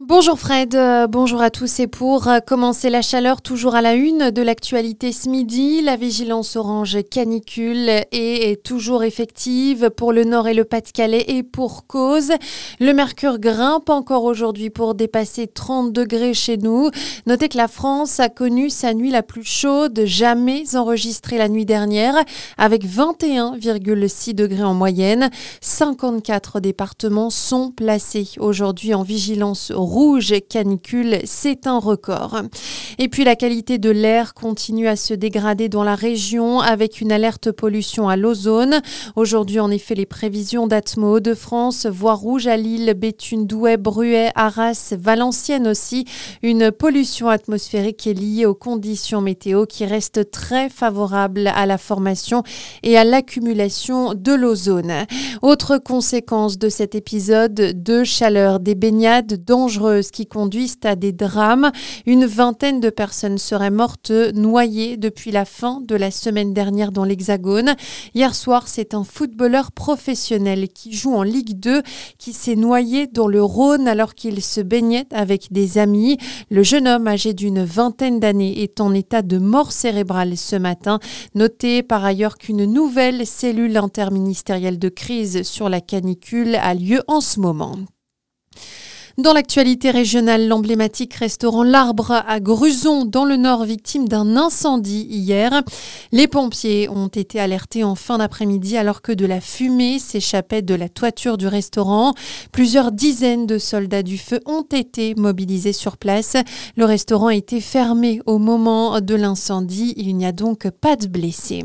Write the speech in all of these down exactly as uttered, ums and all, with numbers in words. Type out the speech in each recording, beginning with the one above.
Bonjour Fred, euh, bonjour à tous et pour euh, commencer la chaleur, toujours à la une de l'actualité ce midi, la vigilance orange canicule est, est toujours effective pour le Nord et le Pas-de-Calais et pour cause. Le mercure grimpe encore aujourd'hui pour dépasser trente degrés chez nous. Notez que la France a connu sa nuit la plus chaude jamais enregistrée la nuit dernière avec vingt et un virgule six degrés en moyenne. cinquante-quatre départements sont placés aujourd'hui en vigilance rouge canicule, c'est un record. Et puis la qualité de l'air continue à se dégrader dans la région avec une alerte pollution à l'ozone. Aujourd'hui, en effet, les prévisions d'Atmo Hauts-de-France voient rouge à Lille, Béthune, Douai, Bruay, Arras, Valenciennes aussi. Une pollution atmosphérique est liée aux conditions météo qui restent très favorables à la formation et à l'accumulation de l'ozone. Autre conséquence de cet épisode de chaleur, des baignades dangereuses qui conduisent à des drames. Une vingtaine de personnes seraient mortes noyées depuis la fin de la semaine dernière dans l'Hexagone. Hier soir, c'est un footballeur professionnel qui joue en Ligue deux qui s'est noyé dans le Rhône alors qu'il se baignait avec des amis. Le jeune homme âgé d'une vingtaine d'années est en état de mort cérébrale ce matin. Notez par ailleurs qu'une nouvelle cellule interministérielle de crise sur la canicule a lieu en ce moment. Dans l'actualité régionale, l'emblématique restaurant L'Arbre à Gruzon dans le Nord, victime d'un incendie hier. Les pompiers ont été alertés en fin d'après-midi alors que de la fumée s'échappait de la toiture du restaurant. Plusieurs dizaines de soldats du feu ont été mobilisés sur place. Le restaurant a été fermé au moment de l'incendie. Il n'y a donc pas de blessés.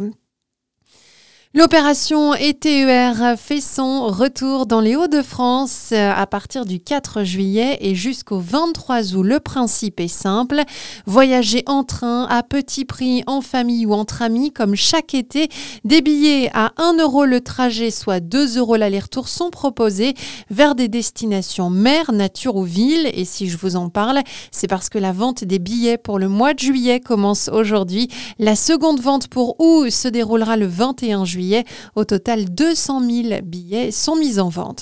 L'opération E T E R fait son retour dans les Hauts-de-France à partir du quatre juillet et jusqu'au vingt-trois août. Le principe est simple, voyager en train à petit prix, en famille ou entre amis comme chaque été. Des billets à un euro le trajet, soit deux euros l'aller-retour sont proposés vers des destinations mer, nature ou ville. Et si je vous en parle, c'est parce que la vente des billets pour le mois de juillet commence aujourd'hui. La seconde vente pour août se déroulera le vingt et un juillet. Au total, deux cent mille billets sont mis en vente.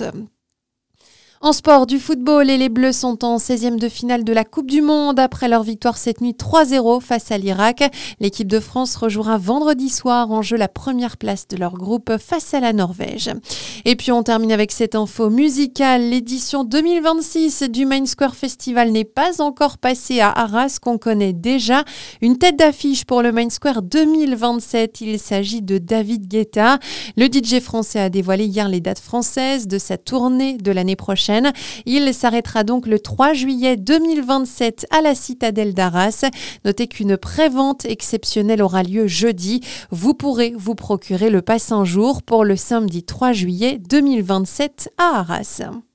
En sport, du football, et les Bleus sont en seizième de finale de la Coupe du Monde après leur victoire cette nuit trois zéro face à l'Irak. L'équipe de France rejouera vendredi soir en jeu la première place de leur groupe face à la Norvège. Et puis on termine avec cette info musicale. L'édition deux mille vingt-six du Main Square Festival n'est pas encore passée à Arras qu'on connaît déjà. Une tête d'affiche pour le Main Square deux mille vingt-sept. Il s'agit de David Guetta. Le D J français a dévoilé hier les dates françaises de sa tournée de l'année prochaine. Il s'arrêtera donc le trois juillet deux mille vingt-sept à la Citadelle d'Arras. Notez qu'une prévente exceptionnelle aura lieu jeudi. Vous pourrez vous procurer le pass un jour pour le samedi trois juillet deux mille vingt-sept à Arras.